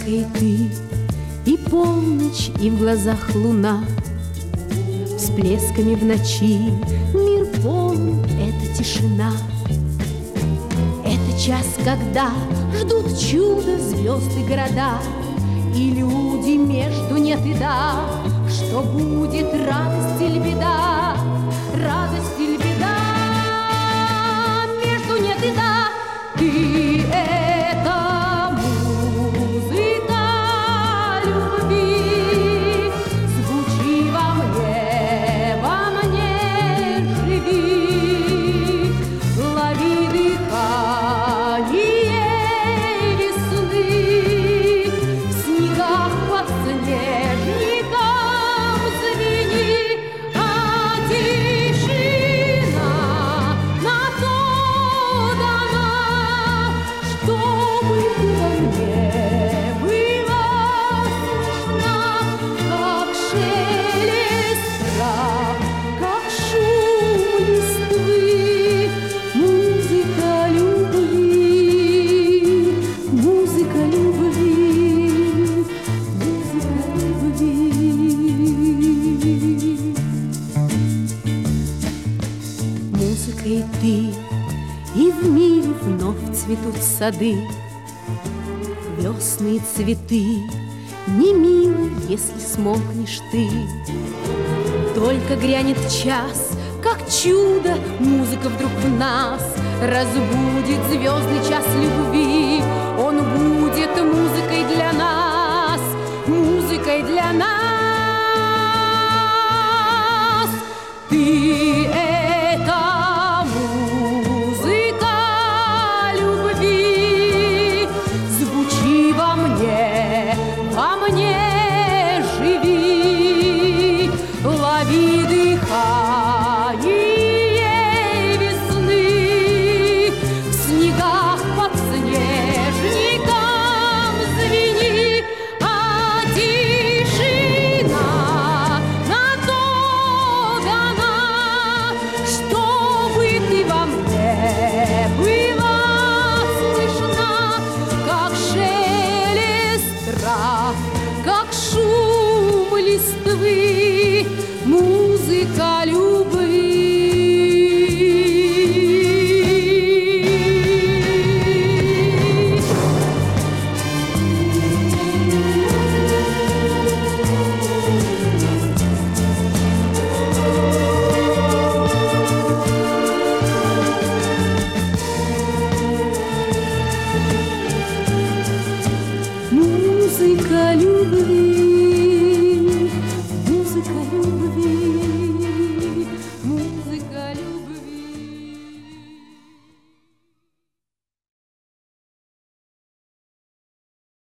и ты, и полночь, и в глазах луна. Всплесками в ночи мир полон, это тишина. Это час, когда ждут чудо звезды города, и люди между нет и да. Что будет, радость или беда, радость или беда, между нет и да. Ты — это музыка любви, звучи во мне живи, лови дыхание весны, в снегах подснежником звени, а тишина на то дана, чтобы ты во мне была слышна, как шелест трав, как шум листвы. Музыка любви, музыка любви, музыка любви. Музыка и ты, и в мире вновь цветут сады, весны и цветы, не милы, если смолкнешь ты. Только грянет час, как чудо, музыка вдруг в нас разбудит звездный час любви. Он будет музыкой для нас, музыкой для нас. Ты